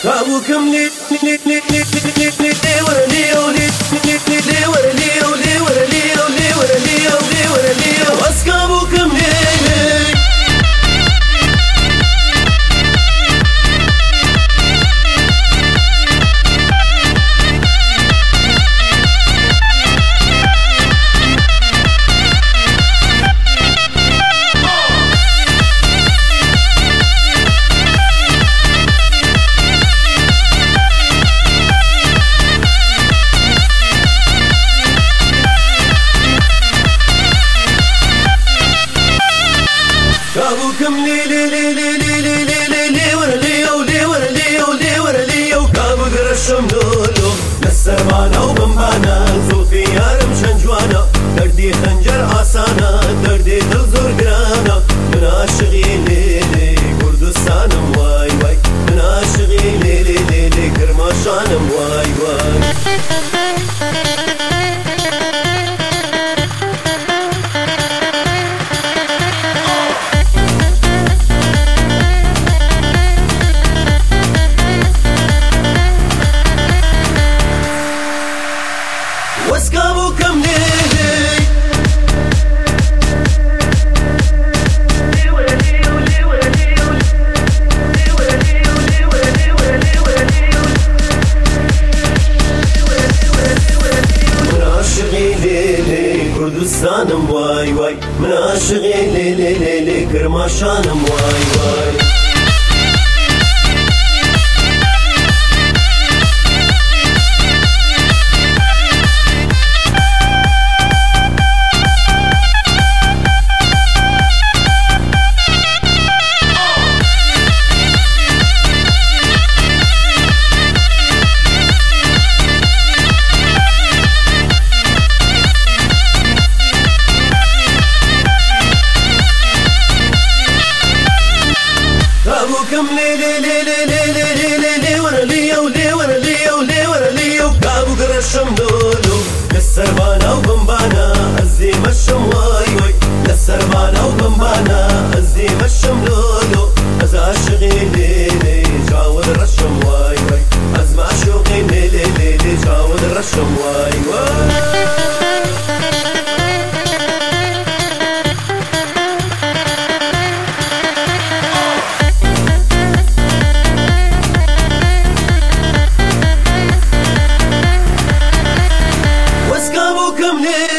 كابوكم لي لي لي لي لي لي لي ورا لي ولي لي لي لي ورا لي ولي ورا لي ولي ورا لي ولي ورا لي واسكابوكم لي كابوكم لي لي لي لي لي لي لي لي لي ورا لي ولي ورا لي ولي ورا لي وكابو قرشم لولو للسربانة وبمبانا زوفي يارم شنجوانا دردي خنجر عسانا دردي دل زور قرانا من عاشقي لي لي كردستانم واي واي من عاشقي لي لي لي لي كرماشانم واي واي واسكابوكم لي من عاشقي لي لي كردستانم واي واي من عاشقي لي لي لي لي كرماشانم واي واي كابوكم لي لي لي لي لي لي لي لي ورا لي ولي ورا لي ولي ورا لي وكابو قرشم لولو للسربانة وبمبانا الزيم الشم واي واي للسربانة وبمبانا الزيم الشم لولو از عاشقي لي لي جاود الرشم واي واي از معشوقي لي لي لي لي جاود الرشم واي واي كابوكم لي